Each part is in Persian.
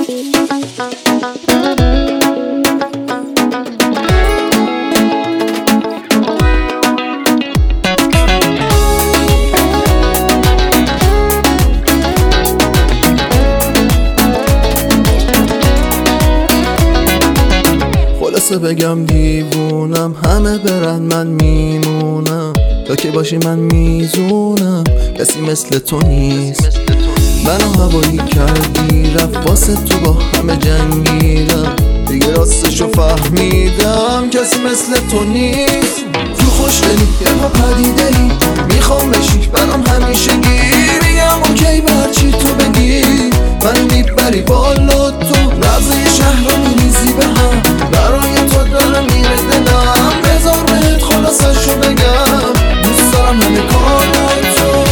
خلاصه بگم دیوونم، همه برن من میمونم، تا که باشی من میزونم کسی مثل تو نیست. منو هوایی کردی رفت واسه تو با همه جنگیدم، دیگه راستشو فهمیدم کسی مثل تو نیست. تو خوشدلی یه پا پدیده ای میخوام بشی برام همیشگی، میگم اوکی برچی تو بگی منو میبری بالا، تو نبض شهر رو میریزی به هم، برای تو داره میره دلم، بذار بهت خلاصشو بگم دوست دارم همه کارای تو.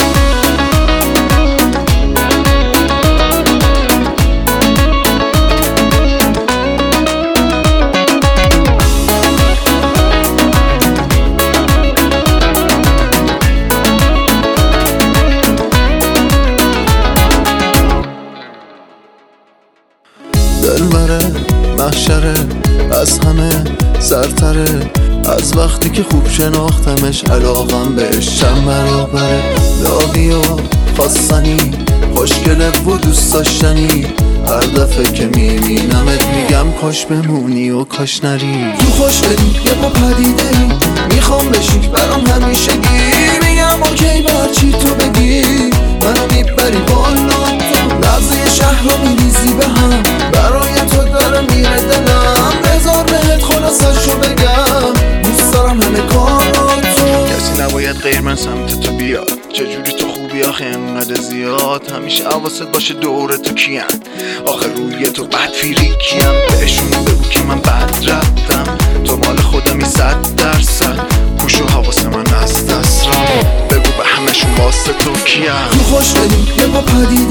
دلبره محشره از همه سرتره، از وقتی که خوب شناختمش علاقم بهش چند برابره. داغی و خواستنی خوشگله و دوست داشتنی، هر دفعه که میبینمت میگم کاش بمونی و کاش نری. تو خوشدلی یه پا پدیده ای میخوام بشی برام همیشگی، میگم اوکی برچی تو بگی منو میبری بالا، تو نبض شهر رو میریزی به هم، برای تو داره میره دلم، بذار بهت خلاصشو بگم دوست دارم همه کارا تو. کسی نباید غیر من سمت تو بیاد، چجوری تو خوبی آخه انقدر زیاد، همیشه حواست باشه دور تو کیم، آخه روی تو بد فیریکیم، بهشون بگو که من بد رفتم، تو مال خودمی 100%، پوش و حواس من از دست رفت، بگو به همشون واسه تو کیم. تو خوشدلی یه پا پدیده